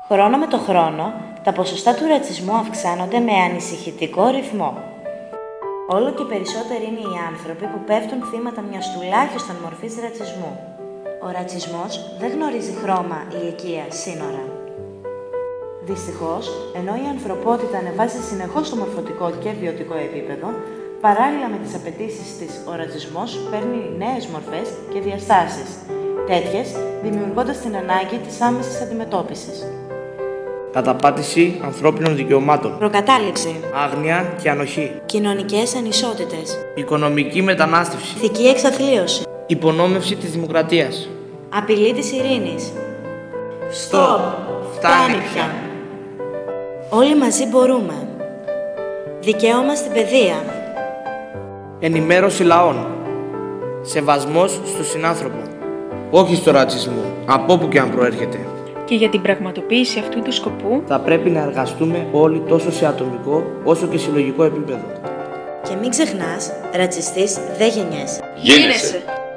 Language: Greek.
Χρόνο με το χρόνο, τα ποσοστά του ρατσισμού αυξάνονται με ανησυχητικό ρυθμό. Όλο και περισσότεροι είναι οι άνθρωποι που πέφτουν θύματα μιας τουλάχιστον μορφής ρατσισμού. Ο ρατσισμός δεν γνωρίζει χρώμα, ηλικία, σύνορα. Δυστυχώς, ενώ η ανθρωπότητα ανεβάζει συνεχώς το μορφωτικό και βιωτικό επίπεδο, παράλληλα με τις απαιτήσεις της, ο ρατσισμός παίρνει νέες μορφές και διαστάσεις, τέτοιες δημιουργώντας την ανάγκη της άμεσης αντιμετώπισης. Καταπάτηση ανθρώπινων δικαιωμάτων. Προκατάληψη. Άγνοια και ανοχή. Κοινωνικές ανισότητες. Οικονομική μετανάστευση. Ηθική εξαθλίωση. Υπονόμευση της δημοκρατίας. Απειλή της ειρήνης. Στοπ! Φτάνει πια! Όλοι μαζί μπορούμε. Δικαίωμα στην παιδεία. Ενημέρωση λαών. Σεβασμός στον συνάνθρωπο. Όχι στο ρατσισμό, από όπου και αν προέρχεται. Και για την πραγματοποίηση αυτού του σκοπού Θα πρέπει να εργαστούμε όλοι τόσο σε ατομικό όσο και συλλογικό επίπεδο. Και μην ξεχνάς, ρατσιστής δεν γεννιέσαι. Γίνεσαι!